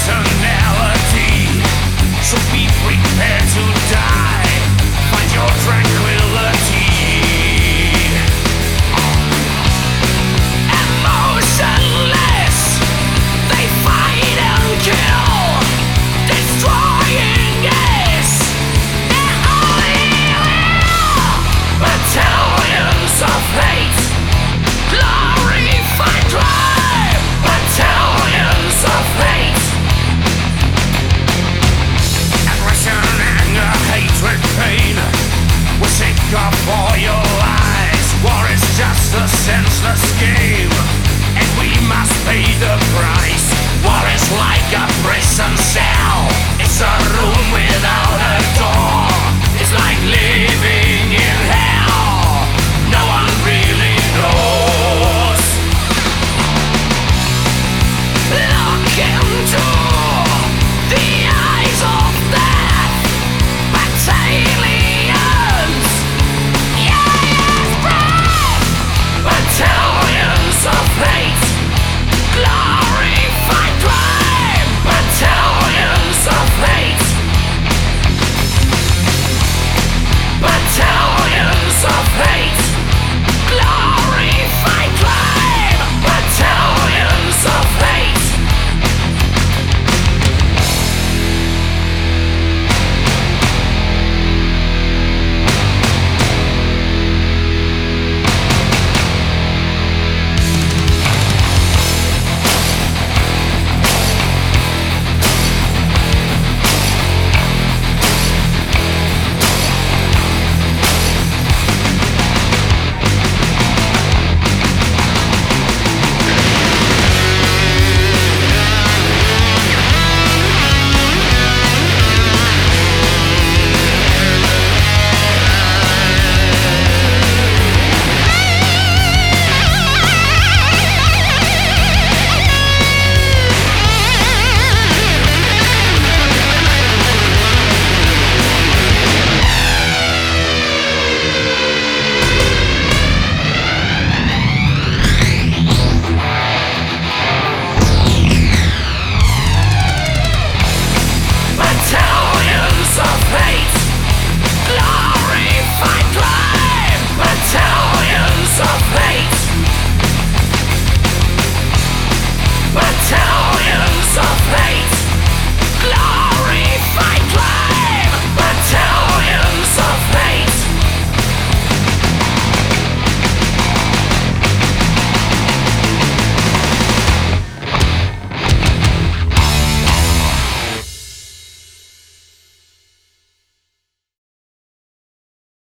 personality. So be prepared to die. Find your tranquility. Emotionless, they fight and kill, destroying us. They're all evil. Battalions of hate, glorified crime. Battalions of hate. Aggression, anger, hatred, pain. We're sick of all your lies. War is just a senseless game, and we must pay the price. War is like